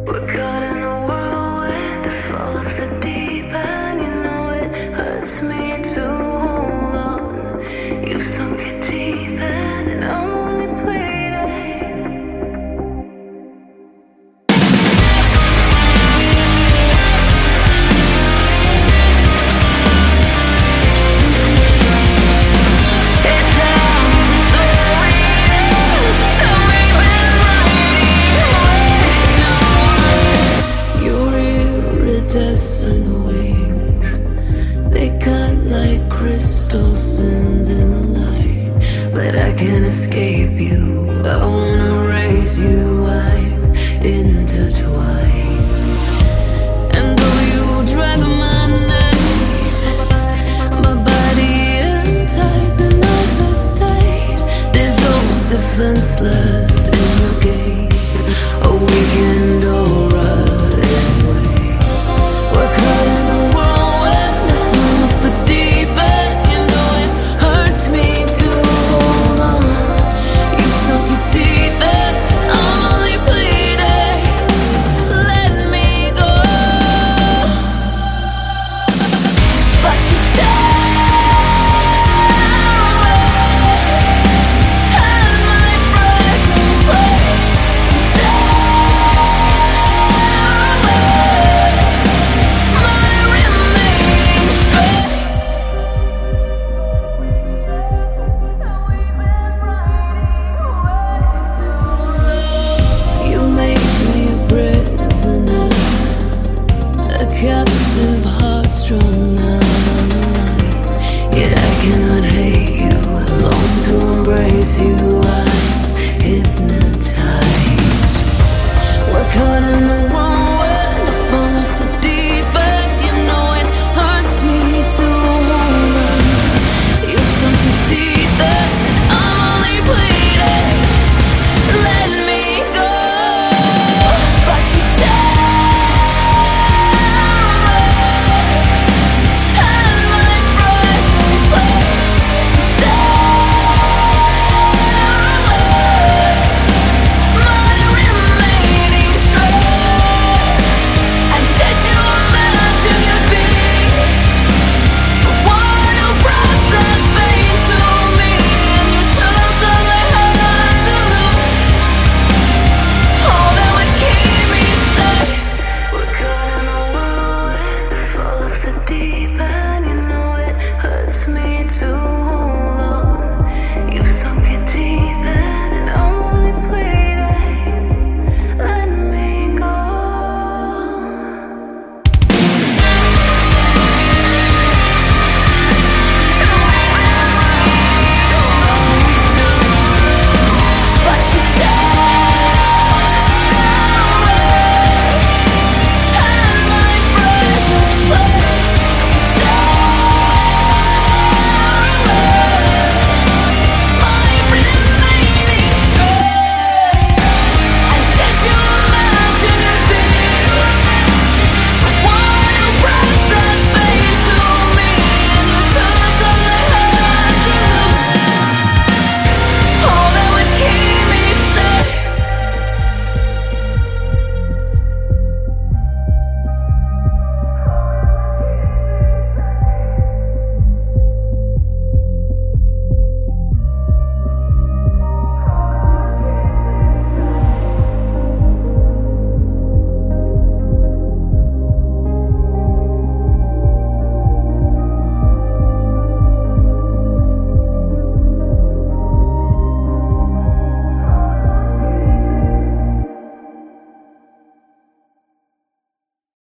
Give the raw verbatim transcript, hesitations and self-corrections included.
We're caught in a whirlwind, the fall of the deep end. You know it hurts me to hold on. You've sunk it deep end, and I'm only pleading. Crystal sins in the light, but I can't escape you. I wanna raise you. I'm intertwined, and though you drag my knife, my body unties and I touch tight, dissolve defenseless in your gaze, a weekend aura anyway. We're caught in a whirlwind, the fall of the deep. Kept